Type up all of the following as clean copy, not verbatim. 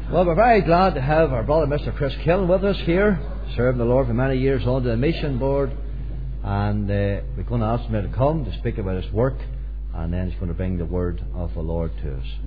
Well, we're very glad to have our brother Mr. Chris Killen with us here, serving the Lord for many years on the mission board, and we're going to ask him to come to speak about his work, and then he's going to bring the word of the Lord to us.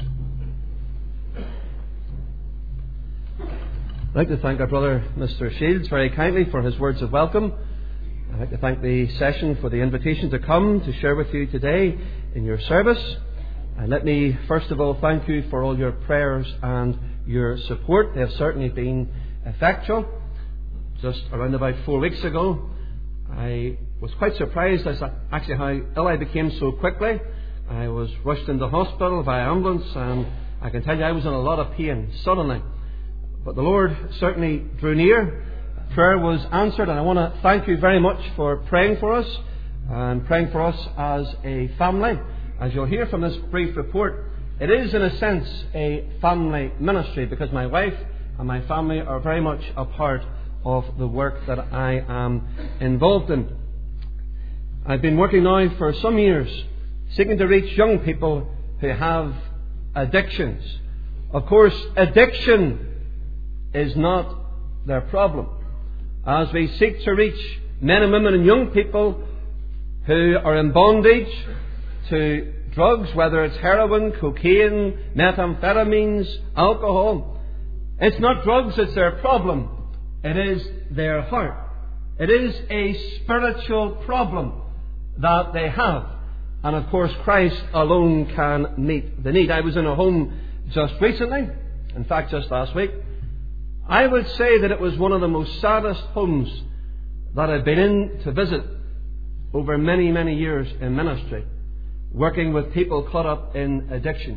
I'd like to thank our brother Mr. Shields very kindly for his words of welcome. I'd like to thank the session for the invitation to come to share with you today in your service. And let me first of all thank you for all your prayers and your support. They have certainly been effectual. Just around about 4 weeks ago, I was quite surprised as to actually how ill I became so quickly. I was rushed into hospital via ambulance, and I can tell you I was in a lot of pain suddenly. But the Lord certainly drew near. Prayer was answered, and I want to thank you very much for praying for us and praying for us as a family. As you'll hear from this brief report, it is in a sense a family ministry, because my wife and my family are very much a part of the work that I am involved in. I've been working now for some years seeking to reach young people who have addictions. Of course, addiction is not their problem. As we seek to reach men and women and young people who are in bondage to drugs, whether it's heroin, cocaine, methamphetamines, alcohol, it's not drugs that's their problem. It is their heart. It is a spiritual problem that they have. And of course, Christ alone can meet the need. I was in a home just recently, in fact just last week. I would say that it was one of the most saddest homes that I've been in to visit over many, many years in ministry, working with people caught up in addiction.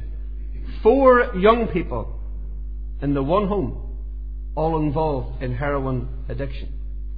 4 young people in the one home, all involved in heroin addiction.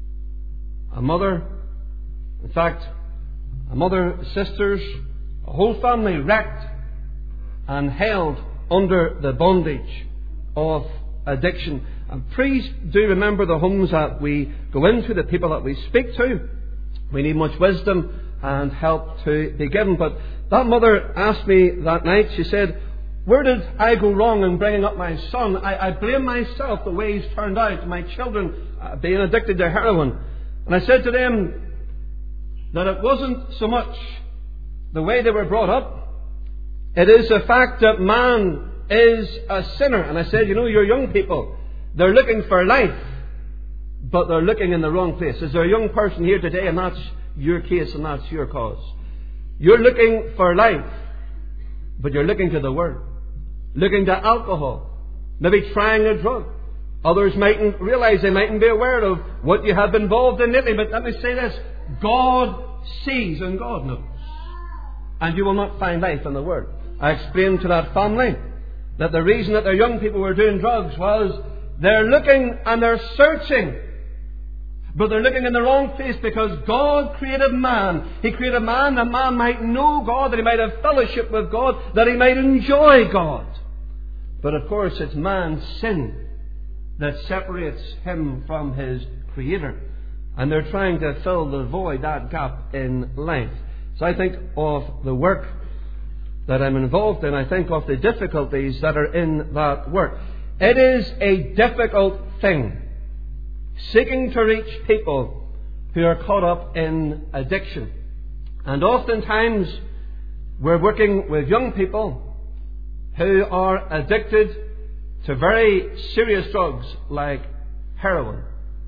A mother, in fact, a mother, sisters, a whole family wrecked and held under the bondage of addiction. And please do remember the homes that we go into, the people that we speak to. We need much wisdom and help to be given. But that mother asked me that night, she said, where did I go wrong in bringing up my son? I blame myself the way he's turned out, my children being addicted to heroin. And I said to them that it wasn't so much the way they were brought up. It is the fact that man is a sinner. And I said, your young people, they're looking for life, but they're looking in the wrong place. Is there a young person here today, and that's your case and that's your cause? You're looking for life, but you're looking to the Word, looking to alcohol, maybe trying a drug. Others mightn't realize, they mightn't be aware of what you have been involved in lately. But let me say this, God sees and God knows. And you will not find life in the Word. I explained to that family that the reason that their young people were doing drugs was they're looking and they're searching, but they're looking in the wrong place, because God created man. He created man that man might know God, that he might have fellowship with God, that he might enjoy God. But of course it's man's sin that separates him from his Creator. And they're trying to fill the void, that gap in life. So I think of the work that I'm involved in. I think of the difficulties that are in that work. It is a difficult thing, seeking to reach people who are caught up in addiction. And oftentimes we're working with young people who are addicted to very serious drugs like heroin.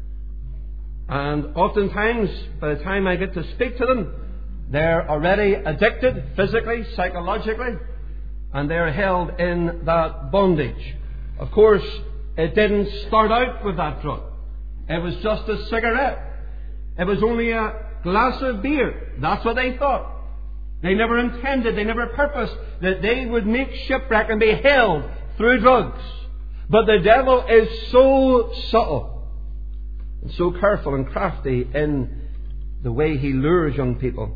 And oftentimes, by the time I get to speak to them, they're already addicted physically, psychologically, and they're held in that bondage. Of course, it didn't start out with that drug. It was just a cigarette. It was only a glass of beer. That's what they thought. They never intended, they never purposed that they would make shipwreck and be held through drugs. But the devil is so subtle and so careful and crafty in the way he lures young people.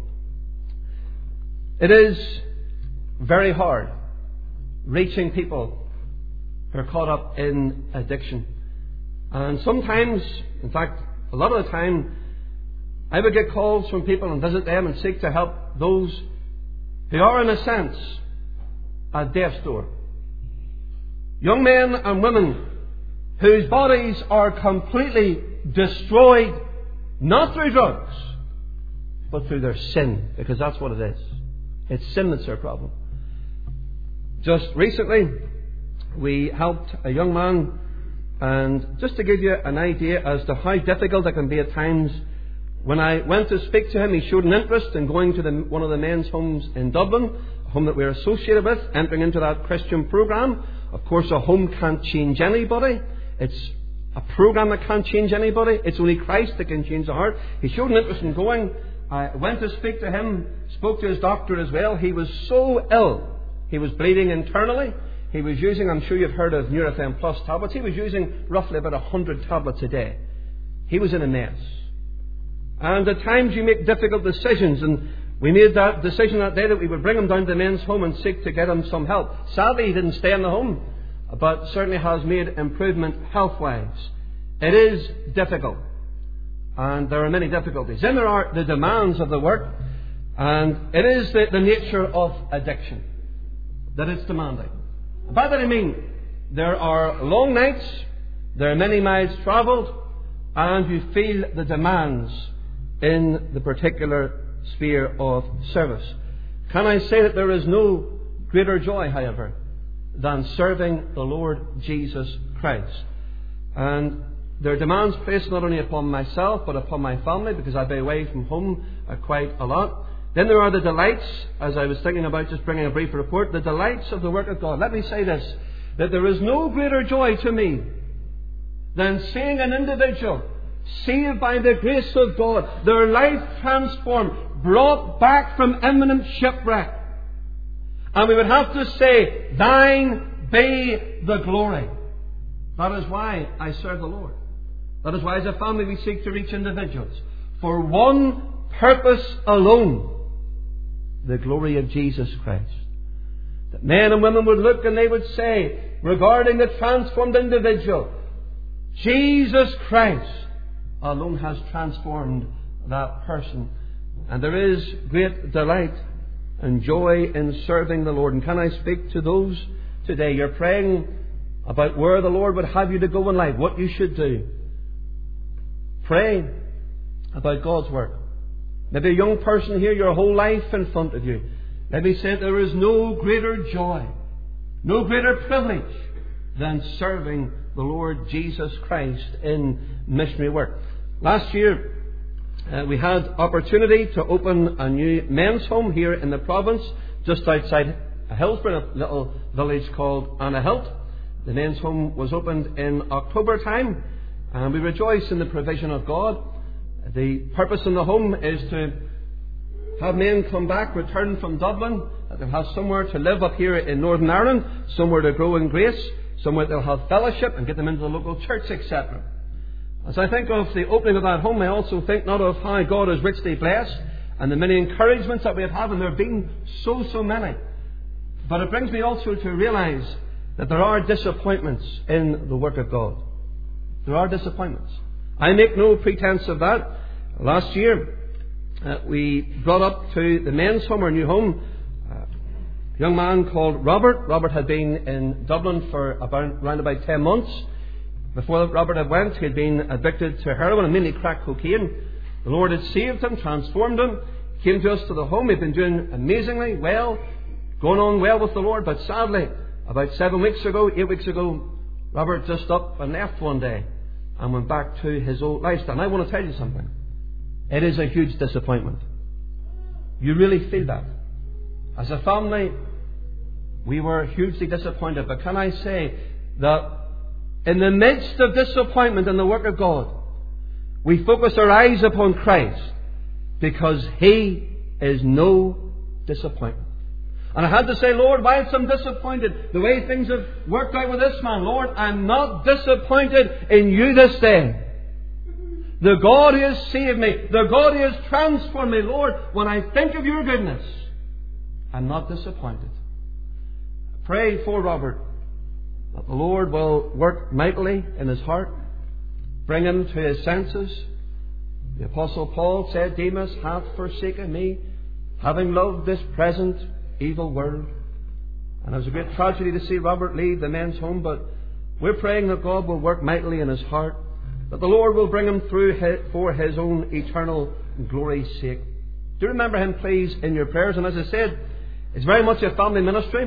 It is very hard reaching people who are caught up in addiction. And sometimes, in fact, a lot of the time, I would get calls from people and visit them and seek to help those who are, in a sense, at death's door. Young men and women whose bodies are completely destroyed, not through drugs, but through their sin, because that's what it is. It's sin that's their problem. Just recently, we helped a young man, and just to give you an idea as to how difficult it can be at times, when I went to speak to him, he showed an interest in going to one of the men's homes in Dublin, a home that we're associated with, entering into that Christian program. Of course, a home can't change anybody. It's a program that can't change anybody. It's only Christ that can change the heart. He showed an interest in going. I went to speak to him, spoke to his doctor as well. He was so ill. He was bleeding internally. He was using, I'm sure you've heard of Nurofen Plus tablets. He was using roughly about 100 tablets a day. He was in a mess. And at times you make difficult decisions, and we made that decision that day that we would bring him down to the men's home and seek to get him some help. Sadly, he didn't stay in the home, but certainly has made improvement health-wise. It is difficult, and there are many difficulties. Then there are the demands of the work, and it is the nature of addiction that it's demanding. By that I mean, there are long nights, there are many miles travelled, and you feel the demands in the particular sphere of service. Can I say that there is no greater joy, however, than serving the Lord Jesus Christ? And there are demands placed not only upon myself, but upon my family, because I be away from home quite a lot. Then there are the delights, as I was thinking about just bringing a brief report, the delights of the work of God. Let me say this, that there is no greater joy to me than seeing an individual saved by the grace of God, their life transformed, brought back from imminent shipwreck. And we would have to say, thine be the glory. That is why I serve the Lord. That is why as a family we seek to reach individuals for one purpose alone, the glory of Jesus Christ. That men and women would look and they would say, regarding the transformed individual, Jesus Christ alone has transformed that person. And there is great delight and joy in serving the Lord. And can I speak to those today? You're praying about where the Lord would have you to go in life, what you should do. Pray about God's work. Maybe a young person here, your whole life in front of you. Let me say there is no greater joy, no greater privilege than serving the Lord Jesus Christ in missionary work. Last year, we had opportunity to open a new men's home here in the province, just outside Hillsborough, a little village called Annahilt. The men's home was opened in October time, and we rejoice in the provision of God. The purpose in the home is to have men come back, return from Dublin, that they'll have somewhere to live up here in Northern Ireland, somewhere to grow in grace, somewhere they'll have fellowship and get them into the local church, etc. As I think of the opening of that home, I also think not of how God is richly blessed and the many encouragements that we have had, and there have been so many. But it brings me also to realize that there are disappointments in the work of God. There are disappointments. I make no pretense of that. Last year, we brought up to the men's home, our new home, a young man called Robert. Robert had been in Dublin for around about 10 months. Before Robert had went, he had been addicted to heroin and mainly crack cocaine. The Lord had saved him, transformed him, came to us to the home. He'd been doing amazingly well, going on well with the Lord, but sadly, about 8 weeks ago, Robert just up and left one day and went back to his old lifestyle. And I want to tell you something. It is a huge disappointment. You really feel that. As a family, we were hugely disappointed. But can I say that in the midst of disappointment in the work of God, we focus our eyes upon Christ because He is no disappointment. And I had to say, Lord, whilst I'm disappointed the way things have worked out with this man, Lord, I'm not disappointed in You this day. The God who has saved me, the God who has transformed me, Lord, when I think of Your goodness, I'm not disappointed. I pray for Robert that the Lord will work mightily in his heart, bring him to his senses. The Apostle Paul said, Demas hath forsaken me, having loved this present evil world. And it was a great tragedy to see Robert leave the men's home, but we're praying that God will work mightily in his heart, that the Lord will bring him through for his own eternal glory's sake. Do remember him, please, in your prayers. And as I said, it's very much a family ministry.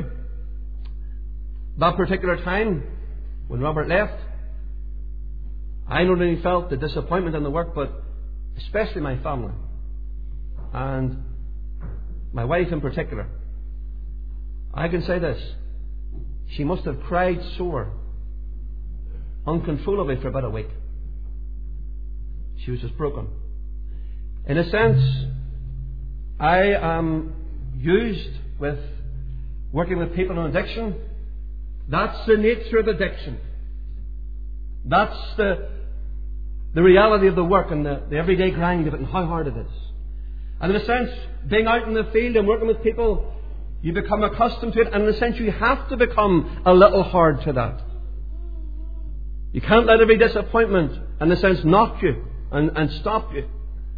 That particular time, when Robert left, I not only felt the disappointment in the work, but especially my family. And my wife in particular. I can say this. She must have cried sore, uncontrollably for about a week. She was just broken. In a sense, I am used with working with people in addiction. That's the nature of addiction. That's the reality of the work and the everyday grind of it and how hard it is. And in a sense, being out in the field and working with people, you become accustomed to it, and in a sense you have to become a little hard to that. You can't let every disappointment, in a sense, knock you and stop you.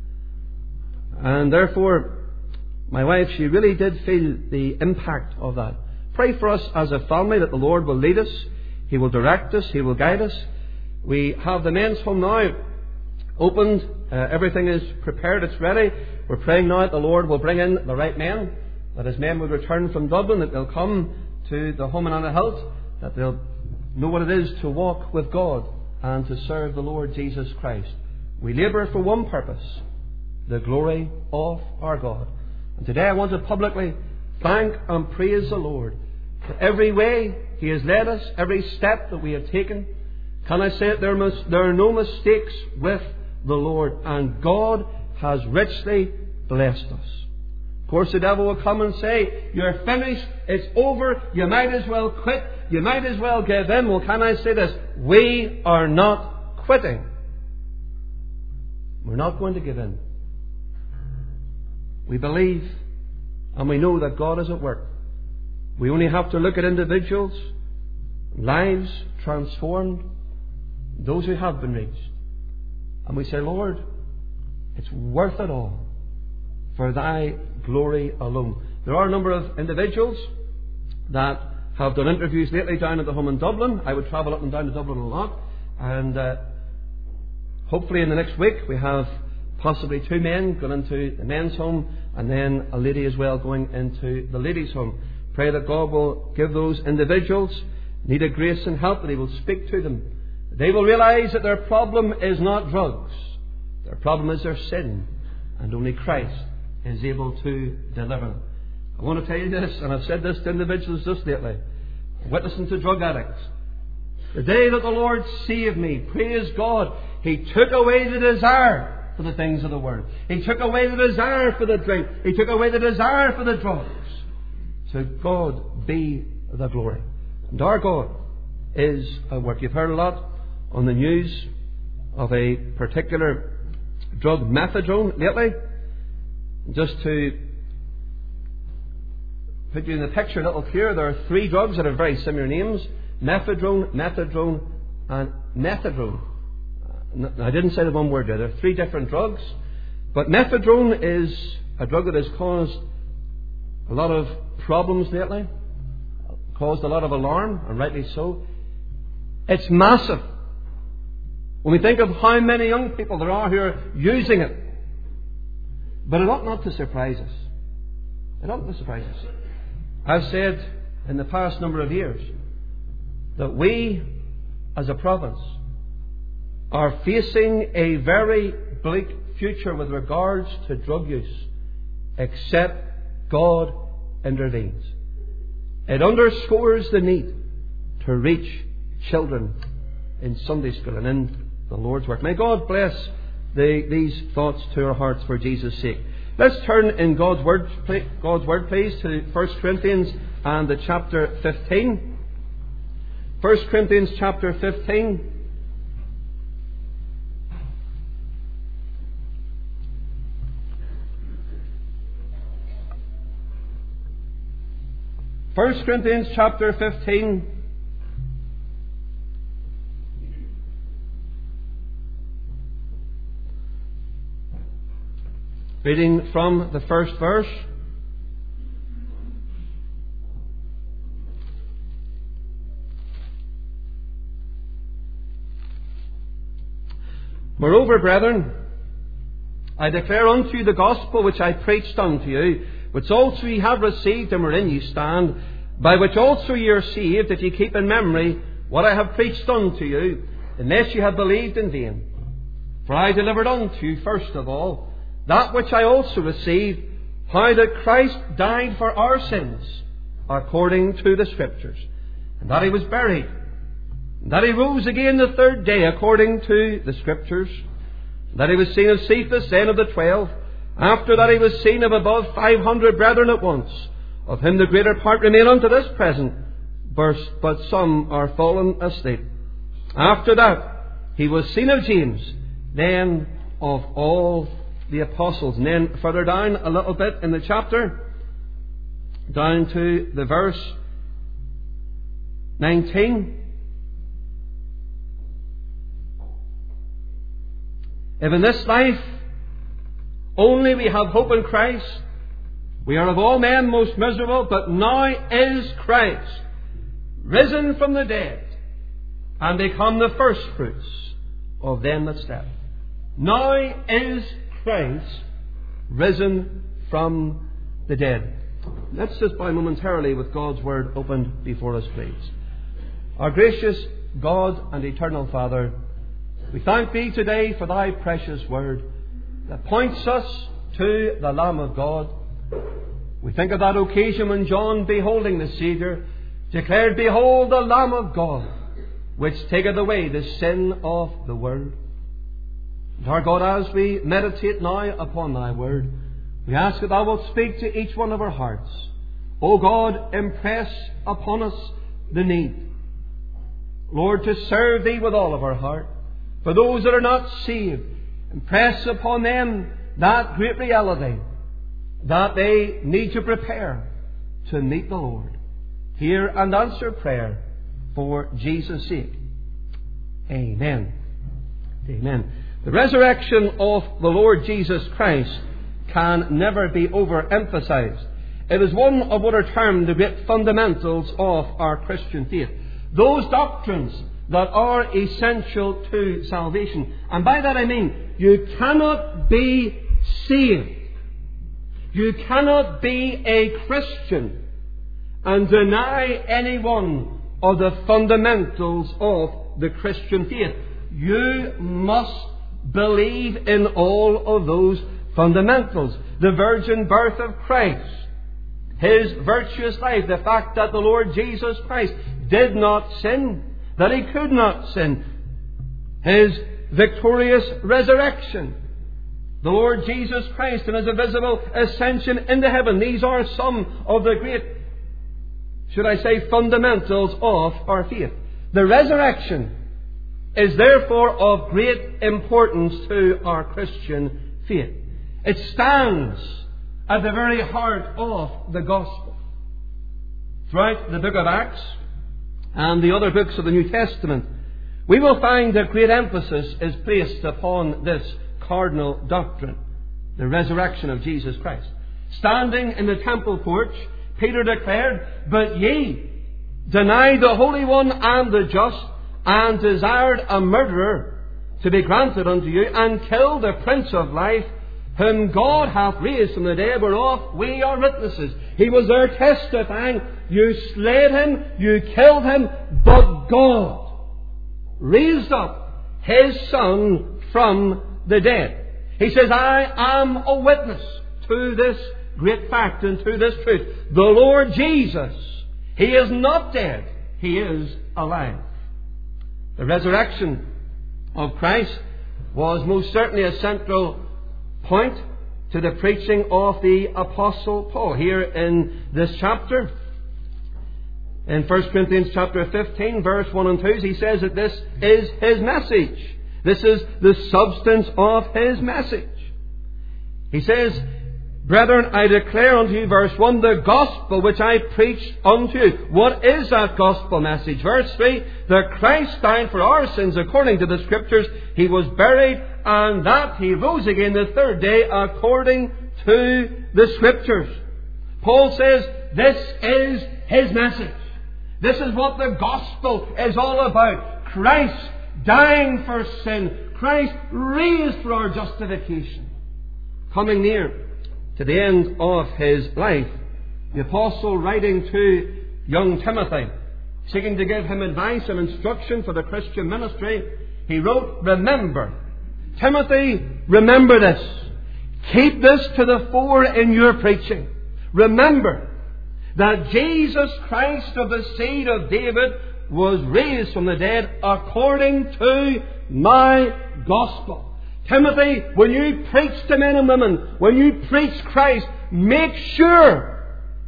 And therefore, my wife, she really did feel the impact of that. Pray for us as a family that the Lord will lead us, He will direct us, He will guide us. We have the men's home now opened. Everything is prepared, it's ready. We're praying now that the Lord will bring in the right men, that as men would return from Dublin, that they'll come to the home in Annahilt, that they'll know what it is to walk with God and to serve the Lord Jesus Christ. We labour for one purpose, the glory of our God. And today I want to publicly thank and praise the Lord for every way He has led us, every step that we have taken. Can I say it? There are no mistakes with the Lord, and God has richly blessed us. Of course, the devil will come and say, "You're finished, it's over, you might as well quit, you might as well give in." Well, can I say this? We are not quitting. We're not going to give in. We believe and we know that God is at work. We only have to look at individuals, lives transformed, those who have been reached. And we say, "Lord, it's worth it all for Thy glory alone." There are a number of individuals that have done interviews lately down at the home in Dublin. I would travel up and down to Dublin a lot. And hopefully in the next week we have possibly 2 men going into the men's home, and then a lady as well going into the ladies' home. Pray that God will give those individuals needed grace and help, that He will speak to them. They will realise that their problem is not drugs. Their problem is their sin, and only Christ is able to deliver them. I want to tell you this, and I've said this to individuals just lately, witnessing to drug addicts. The day that the Lord saved me, praise God, He took away the desire for the things of the world. He took away the desire for the drink. He took away the desire for the drugs. To God be the glory. And our God is at work. You've heard a lot on the news of a particular drug, methadone, lately. Just to put you in the picture a little clearer, there are 3 drugs that have very similar names: methadone, methadone, and methadone. I didn't say the one word there. There are 3 different drugs. But methadone is a drug that has caused a lot of problems lately, caused a lot of alarm, and rightly so. It's massive. When we think of how many young people there are who are using it. But it ought not to surprise us. It ought not to surprise us. I've said in the past number of years that we, as a province, are facing a very bleak future with regards to drug use, except God intervenes. It underscores the need to reach children in Sunday school and in the Lord's work. May God bless these thoughts to our hearts for Jesus' sake. Let's turn in God's Word, please, to 1 Corinthians and the chapter 15. 1 Corinthians chapter 15. First Corinthians chapter 15. Reading from the first verse. Moreover, brethren, I declare unto you the gospel which I preached unto you, which also ye have received, and wherein ye stand, by which also ye are saved, if ye keep in memory what I have preached unto you, unless ye have believed in vain. For I delivered unto you, first of all, that which I also received, how that Christ died for our sins, according to the Scriptures, and that He was buried, and that He rose again the third day, according to the Scriptures, and that He was seen of Cephas, then of the 12. After that He was seen of above 500 brethren at once, of whom the greater part remain unto this present, but some are fallen asleep. After that He was seen of James, then of all the apostles. And then further down a little bit in the chapter, down to the verse 19. If in this life only we have hope in Christ, we are of all men most miserable, but now is Christ risen from the dead, and become the firstfruits of them that slept. Now is Christ risen from the dead. Let's just bow momentarily with God's Word opened before us, please. Our gracious God and eternal Father, we thank Thee today for Thy precious Word that points us to the Lamb of God. We think of that occasion when John, beholding the Saviour, declared, Behold the Lamb of God, which taketh away the sin of the world. And our God, as we meditate now upon Thy Word, we ask that Thou wilt speak to each one of our hearts. O God, impress upon us the need, Lord, to serve Thee with all of our heart. For those that are not saved, impress upon them that great reality that they need to prepare to meet the Lord. Hear and answer prayer for Jesus' sake. Amen. Amen. The resurrection of the Lord Jesus Christ can never be overemphasized. It is one of what are termed the great fundamentals of our Christian faith. Those doctrines that are essential to salvation. And by that I mean, you cannot be saved, you cannot be a Christian and deny any one of the fundamentals of the Christian faith. You must believe in all of those fundamentals. The virgin birth of Christ, His virtuous life, the fact that the Lord Jesus Christ did not sin, that He could not sin, His victorious resurrection, the Lord Jesus Christ and His visible ascension into heaven. These are some of the great, should I say, fundamentals of our faith. The resurrection is therefore of great importance to our Christian faith. It stands at the very heart of the gospel. Throughout the book of Acts and the other books of the New Testament, we will find that great emphasis is placed upon this cardinal doctrine, the resurrection of Jesus Christ. Standing in the temple porch, Peter declared, But ye deny the Holy One and the just, and desired a murderer to be granted unto you, and killed the Prince of Life, whom God hath raised from the dead, whereof we are witnesses. He was there testifying, You slayed Him, you killed Him, but God raised up His Son from the dead. He says, I am a witness to this great fact and to this truth. The Lord Jesus, He is not dead, He is alive. The resurrection of Christ was most certainly a central point to the preaching of the Apostle Paul. Here in this chapter, in 1 Corinthians chapter 15, verse 1 and 2, he says that this is his message. This is the substance of his message. He says, Brethren, I declare unto you, verse 1, the gospel which I preached unto you. What is that gospel message? Verse 3, that Christ died for our sins according to the Scriptures. He was buried, and that He rose again the third day according to the Scriptures. Paul says, this is his message. This is what the gospel is all about. Christ dying for sin, Christ raised for our justification. Coming near to the end of his life, the apostle, writing to young Timothy, seeking to give him advice and instruction for the Christian ministry, he wrote, "Remember, Timothy, remember this. Keep this to the fore in your preaching. Remember that Jesus Christ of the seed of David was raised from the dead according to my gospel." Timothy, when you preach to men and women, when you preach Christ, make sure,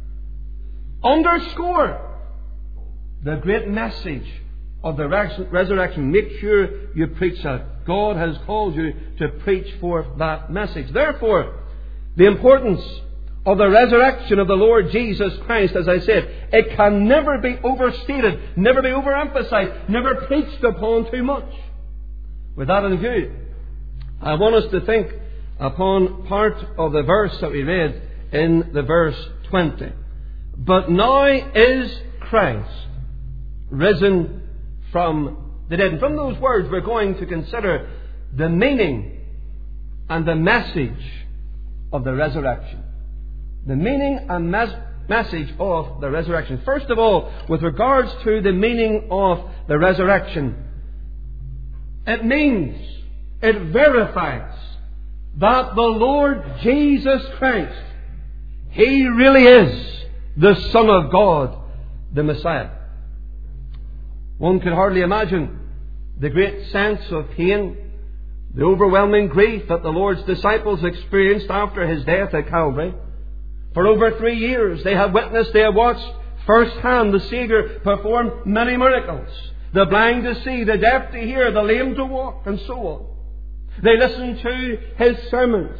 underscore the great message of the resurrection. Make sure you preach that. God has called you to preach forth that message. Therefore, the importance of the resurrection of the Lord Jesus Christ, as I said, it can never be overstated, never be overemphasized, never preached upon too much. With that in view, I want us to think upon part of the verse that we read in the verse 20. "But now is Christ risen from the dead." And from those words we're going to consider the meaning and the message of the resurrection. The meaning and message of the resurrection. First of all, with regards to the meaning of the resurrection, it means, it verifies that the Lord Jesus Christ, He really is the Son of God, the Messiah. One could hardly imagine the great sense of pain, the overwhelming grief that the Lord's disciples experienced after His death at Calvary. For over 3 years they have witnessed, they have watched firsthand the Saviour perform many miracles. The blind to see, the deaf to hear, the lame to walk, and so on. They listened to His sermons.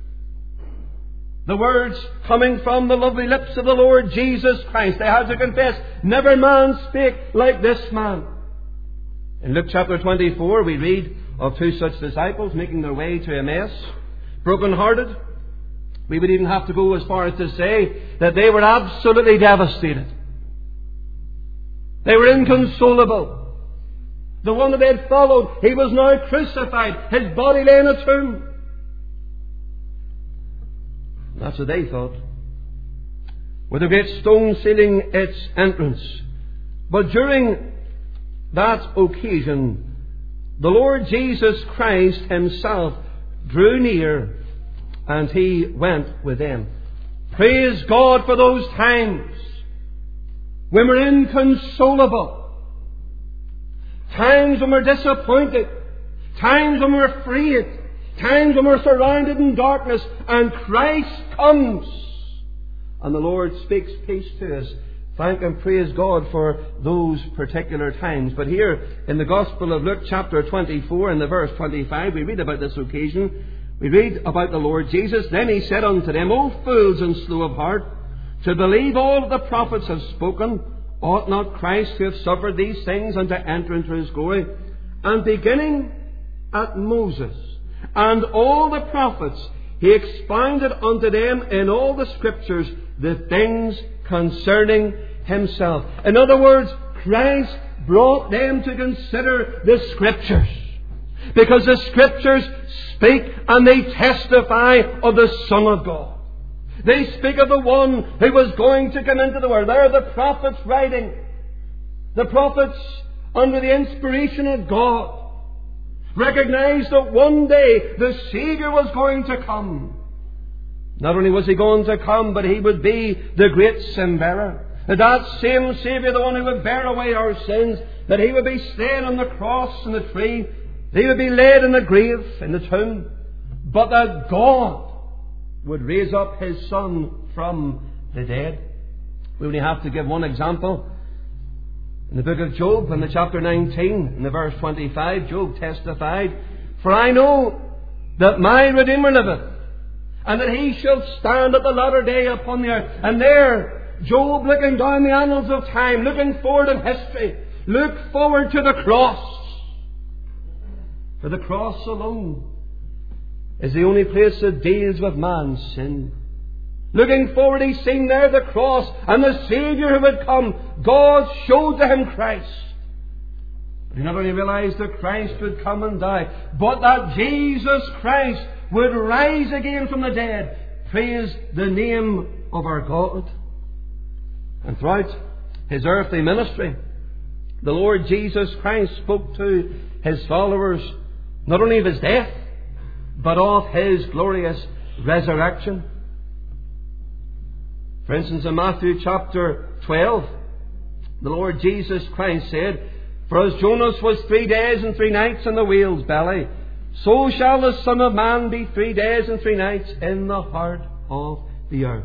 The words coming from the lovely lips of the Lord Jesus Christ. They had to confess, "Never man spake like this man." In Luke chapter 24 we read of 2 such disciples making their way to Emmaus, broken-hearted. We would even have to go as far as to say that they were absolutely devastated. They were inconsolable. The one that they had followed, he was now crucified. His body lay in a tomb. That's what they thought, with a great stone sealing its entrance. But during that occasion, the Lord Jesus Christ Himself drew near and He went with them. Praise God for those times when we're inconsolable, times when we're disappointed, times when we're afraid, times when we're surrounded in darkness, and Christ comes and the Lord speaks peace to us. Thank and praise God for those particular times. But here in the Gospel of Luke chapter 24 and the verse 25, we read about this occasion. We read about the Lord Jesus. "Then He said unto them, O fools and slow of heart, to believe all the prophets have spoken, ought not Christ to have suffered these things and to enter into His glory? And beginning at Moses and all the prophets, He expounded unto them in all the Scriptures the things concerning Himself." In other words, Christ brought them to consider the Scriptures, because the Scriptures speak and they testify of the Son of God. They speak of the one who was going to come into the world. There are the prophets writing. The prophets, under the inspiration of God, recognized that one day the Saviour was going to come. Not only was He going to come, but He would be the great sin bearer. That same Saviour, the one who would bear away our sins, that He would be slain on the cross and the tree, He would be laid in the grave, in the tomb, but that God would raise up His Son from the dead. We only have to give one example. In the book of Job, in the chapter 19, in the verse 25, Job testified, "For I know that my Redeemer liveth, and that He shall stand at the latter day upon the earth." And there, Job, looking down the annals of time, looking forward in history, looked forward to the cross. For the cross alone is the only place that deals with man's sin. Looking forward, he's seen there the cross and the Saviour who would come. God showed to him Christ. But he not only realized that Christ would come and die, but that Jesus Christ would rise again from the dead. Praise the name of our God. And throughout His earthly ministry, the Lord Jesus Christ spoke to His followers not only of His death, but of His glorious resurrection. For instance, in Matthew chapter 12, the Lord Jesus Christ said, "For as Jonas was 3 days and 3 nights in the whale's belly, so shall the Son of Man be 3 days and 3 nights in the heart of the earth."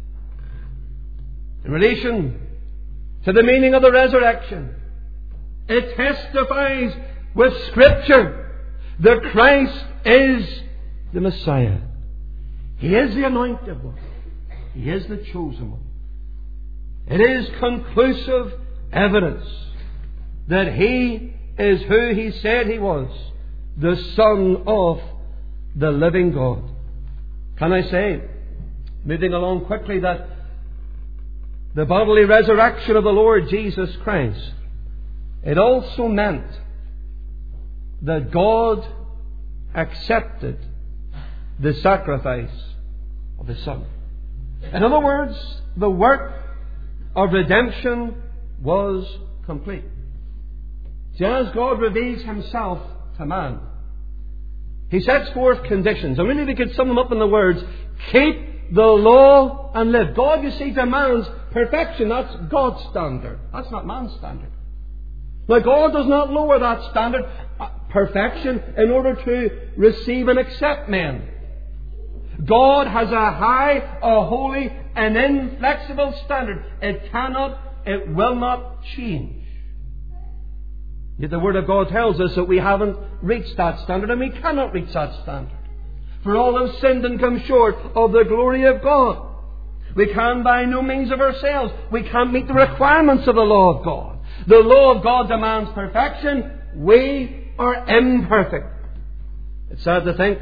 In relation to the meaning of the resurrection, it testifies with Scripture that Christ is the Messiah. He is the anointed one. He is the chosen one. It is conclusive evidence that He is who He said He was, the Son of the living God. Can I say, moving along quickly, that the bodily resurrection of the Lord Jesus Christ, it also meant that God accepted the sacrifice of His Son. In other words, the work of redemption was complete. See, as God reveals Himself to man, He sets forth conditions. And really we could sum them up in the words, keep the law and live. God, you see, demands perfection. That's God's standard. That's not man's standard. Now, God does not lower that standard, perfection, in order to receive and accept men. God has a high, a holy, and inflexible standard. It cannot, it will not change. Yet the Word of God tells us that we haven't reached that standard, and we cannot reach that standard. For all have sinned and come short of the glory of God. We can by no means of ourselves. We can't meet the requirements of the law of God. The law of God demands perfection. We are imperfect. It's sad to think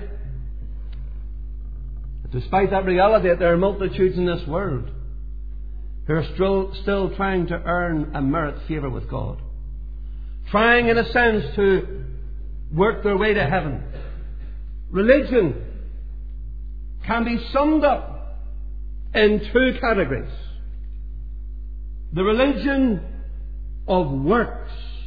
that despite that reality, that there are multitudes in this world who are still trying to earn and merit favour with God. Trying, in a sense, to work their way to heaven. Religion can be summed up in 2 categories. The religion of works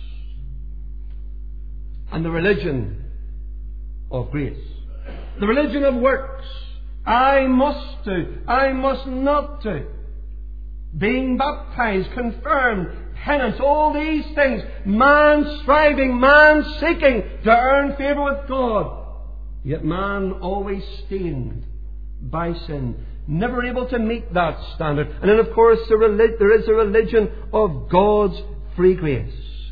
and the religion of grace. The religion of works. I must do. I must not do. Being baptized, confirmed, penance, all these things. Man striving, man seeking to earn favour with God. Yet man always stained by sin, never able to meet that standard. And then, of course, there is a religion of God's free grace.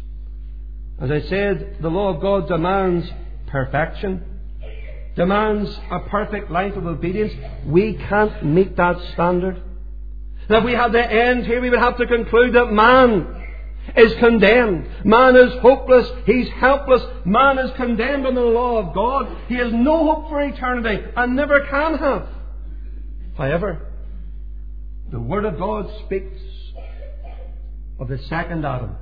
As I said, the law of God demands perfection, demands a perfect life of obedience. We can't meet that standard. Now, if we had to end here, we would have to conclude that man is condemned. Man is hopeless. He's helpless. Man is condemned under the law of God. He has no hope for eternity and never can have. However, the Word of God speaks of the second Adam,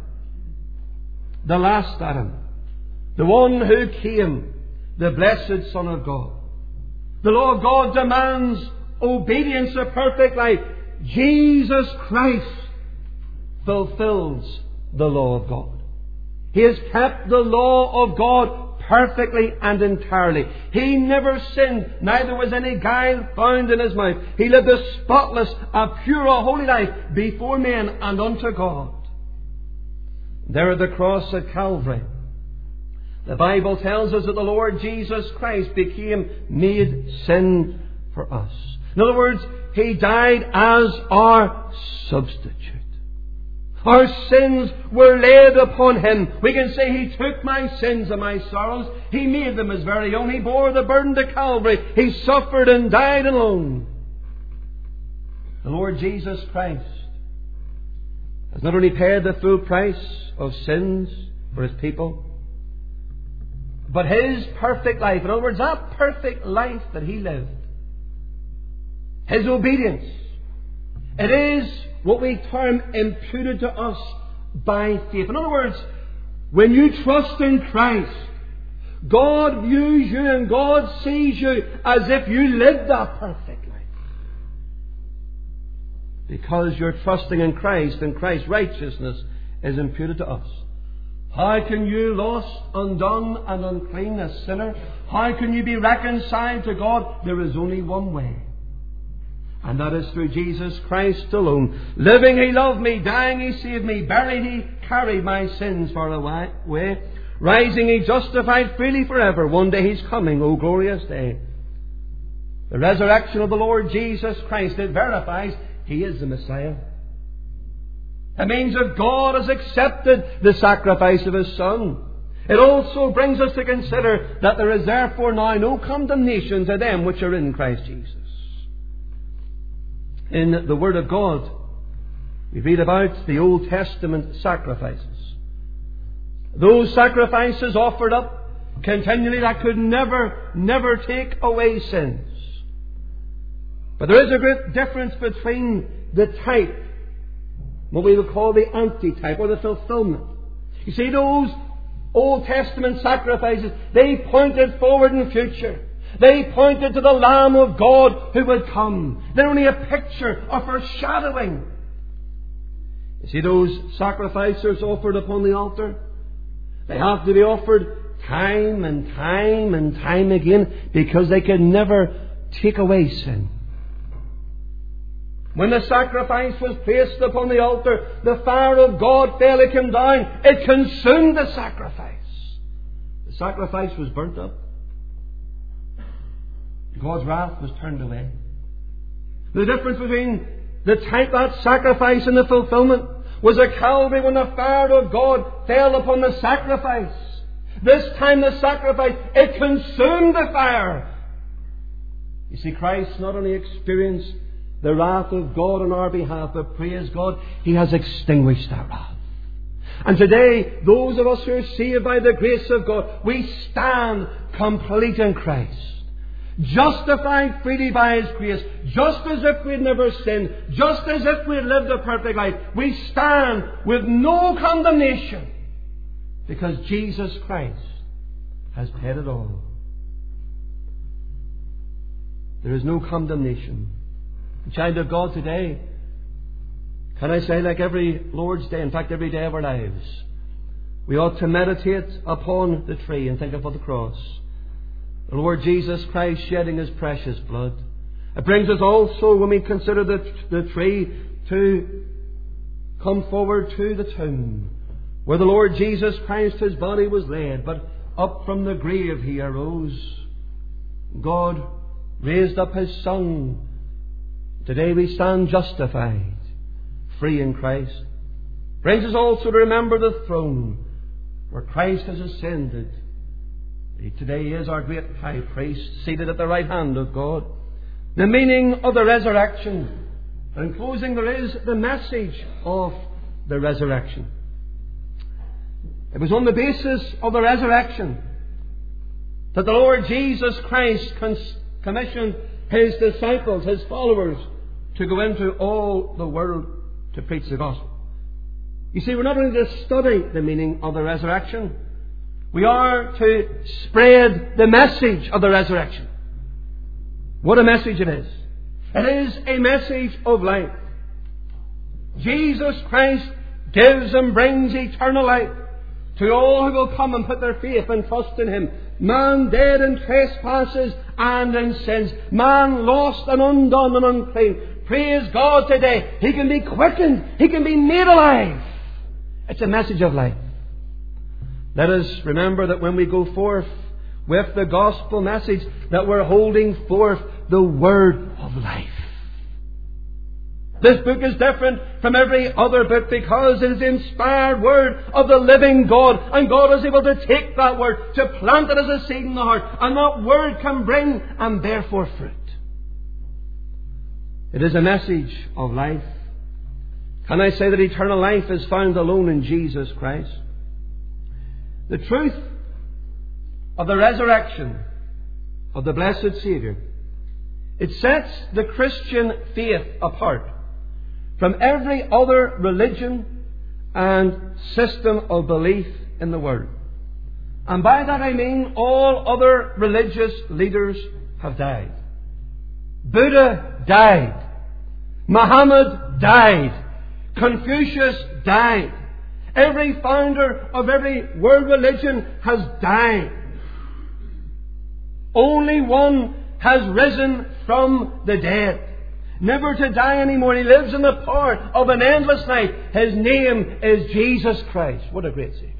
the last Adam, the one who came, the blessed Son of God. The law of God demands obedience, a perfect life. Jesus Christ fulfills the law of God. He has kept the law of God perfectly and entirely. He never sinned, neither was any guile found in His mouth. He lived a spotless, a pure, a holy life before men and unto God. There at the cross at Calvary, the Bible tells us that the Lord Jesus Christ became made sin for us. In other words, He died as our substitute. Our sins were laid upon Him. We can say He took my sins and my sorrows. He made them His very own. He bore the burden to Calvary. He suffered and died alone. The Lord Jesus Christ has not only paid the full price of sins for His people, but His perfect life, in other words, that perfect life that He lived, His obedience, it is what we term imputed to us by faith. In other words, when you trust in Christ, God views you and God sees you as if you lived that perfect life. Because you're trusting in Christ and Christ's righteousness is imputed to us. How can you, lost, undone and unclean, a sinner, how can you be reconciled to God? There is only one way. And that is through Jesus Christ alone. Living He loved me, dying He saved me, buried He carried my sins far away, rising He justified freely forever. One day He's coming, O glorious day. The resurrection of the Lord Jesus Christ, it verifies He is the Messiah. It means that God has accepted the sacrifice of His Son. It also brings us to consider that there is therefore now no condemnation to them which are in Christ Jesus. In the Word of God, we read about the Old Testament sacrifices. Those sacrifices offered up continually that could never take away sins. But there is a great difference between the type, what we would call the antitype or the fulfillment. You see, those Old Testament sacrifices, they pointed forward in the future. They pointed to the Lamb of God who would come. They're only a picture or foreshadowing. You see, those sacrifices offered upon the altar, they have to be offered time and time and time again because they can never take away sin. When the sacrifice was placed upon the altar, the fire of God fell, it came down, it consumed the sacrifice. The sacrifice was burnt up. God's wrath was turned away. The difference between the type of that sacrifice and the fulfillment was at Calvary when the fire of God fell upon the sacrifice. This time the sacrifice, it consumed the fire. You see, Christ not only experienced the wrath of God on our behalf, but praise God, He has extinguished that wrath. And today, those of us who are saved by the grace of God, we stand complete in Christ. Justified freely by His grace, just as if we had never sinned, just as if we had lived a perfect life. We stand with no condemnation because Jesus Christ has paid it all. There is no condemnation. Child of God, today, can I say, like every Lord's Day, in fact every day of our lives, we ought to meditate upon the tree and think about the cross. The Lord Jesus Christ shedding His precious blood. It brings us also, when we consider the tree, to come forward to the tomb, where the Lord Jesus Christ, His body was laid, but up from the grave He arose. God raised up His Son. Today we stand justified, free in Christ. Brings us also to remember the throne where Christ has ascended. He today is our great high priest, seated at the right hand of God. The meaning of the resurrection. And in closing, there is the message of the resurrection. It was on the basis of the resurrection that the Lord Jesus Christ commissioned His disciples, His followers, to go into all the world to preach the gospel. You see, we're not only to study the meaning of the resurrection, we are to spread the message of the resurrection. What a message it is. It is a message of life. Jesus Christ gives and brings eternal life to all who will come and put their faith and trust in Him. Man dead in trespasses and in sins. Man lost and undone and unclean. Praise God today. He can be quickened. He can be made alive. It's a message of life. Let us remember that when we go forth with the gospel message, that we're holding forth the word of life. This book is different from every other book because it is the inspired word of the living God. And God is able to take that word, to plant it as a seed in the heart. And that word can bring and bear forth fruit. It is a message of life. Can I say that eternal life is found alone in Jesus Christ? The truth of the resurrection of the blessed Saviour, it sets the Christian faith apart from every other religion and system of belief in the world. And by that I mean all other religious leaders have died. Buddha died. Muhammad died. Confucius died. Every founder of every world religion has died. Only one has risen from the dead, never to die anymore. He lives in the power of an endless life. His name is Jesus Christ. What a great Saviour.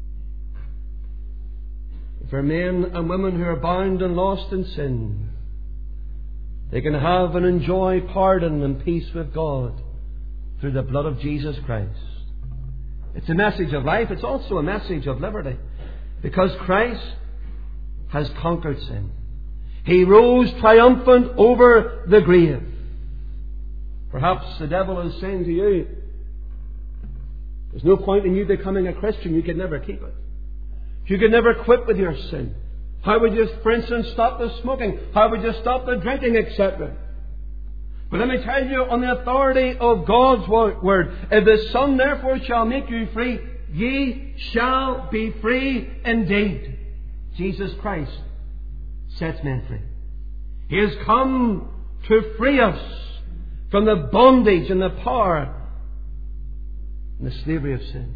For men and women who are bound and lost in sin, they can have and enjoy pardon and peace with God through the blood of Jesus Christ. It's a message of life. It's also a message of liberty, because Christ has conquered sin. He rose triumphant over the grave. Perhaps the devil is saying to you, there's no point in you becoming a Christian. You could never keep it. You could never quit with your sin. How would you, for instance, stop the smoking? How would you stop the drinking, etc.? But let me tell you, on the authority of God's word, if the Son therefore shall make you free, ye shall be free indeed. Jesus Christ sets men free. He has come to free us from the bondage and the power and the slavery of sin.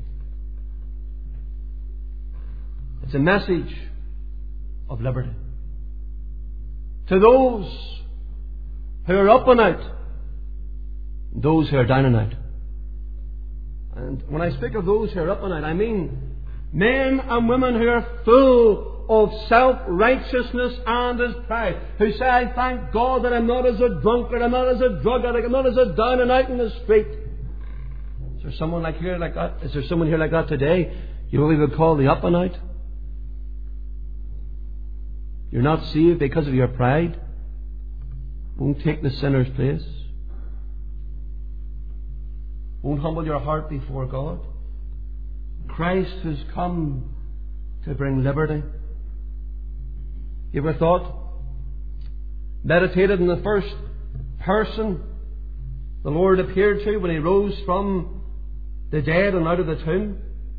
It's a message of liberty to those who are up and out, those who are down and out. And when I speak of those who are up and out, I mean men and women who are full of self-righteousness and as pride, who say, I thank God that I'm not as a drunkard, I'm not as a drug addict, I'm not as a down and out in the street. Is there someone here like that? Is there someone here like that today? You know what we would call the up and out? You're not saved because of your pride. Won't take the sinner's place. Won't humble your heart before God. Christ has come to bring liberty. You ever thought, meditated in the first person the Lord appeared to when He rose from the dead and out of the tomb?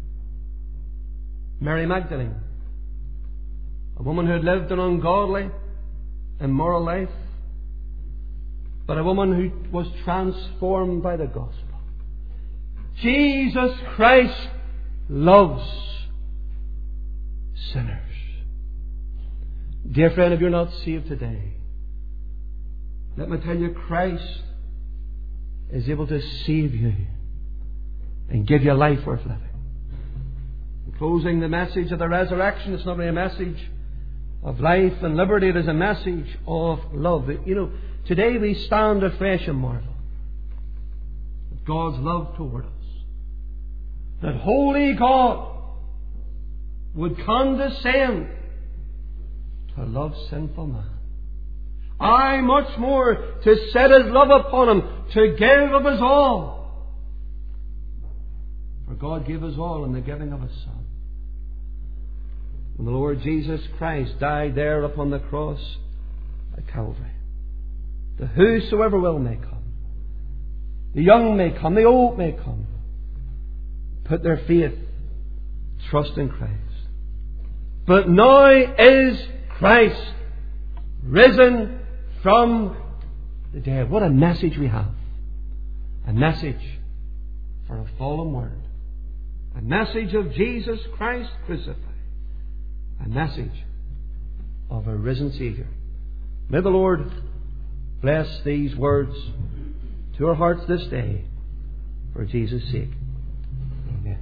Mary Magdalene. A woman who had lived an ungodly, immoral life, but a woman who was transformed by the gospel. Jesus Christ loves sinners. Dear friend, if you're not saved today, let me tell you, Christ is able to save you and give you a life worth living. In closing, the message of the resurrection, it's not only a message of life and liberty, it is a message of love. You know, today we stand afresh and marvel at God's love toward us. That holy God would condescend to love sinful man. Aye, much more, to set His love upon him, to give of His all. For God gave His all in the giving of His Son. When the Lord Jesus Christ died there upon the cross at Calvary, the whosoever will may come. The young may come, the old may come. Put their faith, trust in Christ. But now is Christ risen from the dead. What a message we have. A message for a fallen world. A message of Jesus Christ crucified. A message of a risen Saviour. May the Lord bless these words to our hearts this day for Jesus' sake. Amen.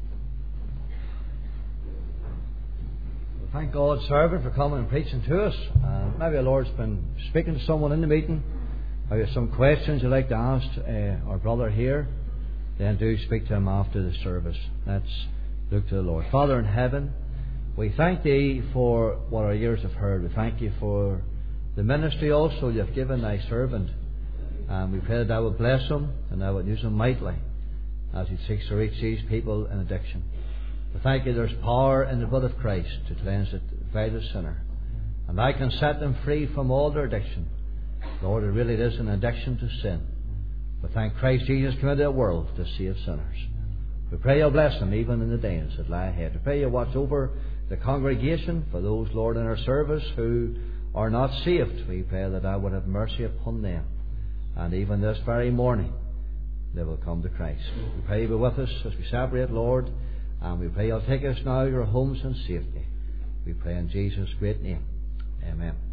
Well, thank God's servant for coming and preaching to us. Maybe the Lord's been speaking to someone in the meeting. Maybe some questions you'd like to ask our brother here. Then do speak to him after the service. Let's look to the Lord. Father in heaven, we thank Thee for what our ears have heard. We thank You for the ministry also You have given Thy servant. And we pray that Thou would bless him and Thou would use him mightily as he seeks to reach these people in addiction. We thank You there's power in the blood of Christ to cleanse the vilest sinner. And Thou can set them free from all their addiction. Lord, it really is an addiction to sin. We thank Christ Jesus came into the world to save sinners. We pray You'll bless them even in the days that lie ahead. We pray You watch over the congregation, for those, Lord, in our service who are not saved. We pray that Thou would have mercy upon them. And even this very morning, they will come to Christ. We pray You be with us as we celebrate, Lord, and we pray You'll take us now to our homes in safety. We pray in Jesus' great name. Amen.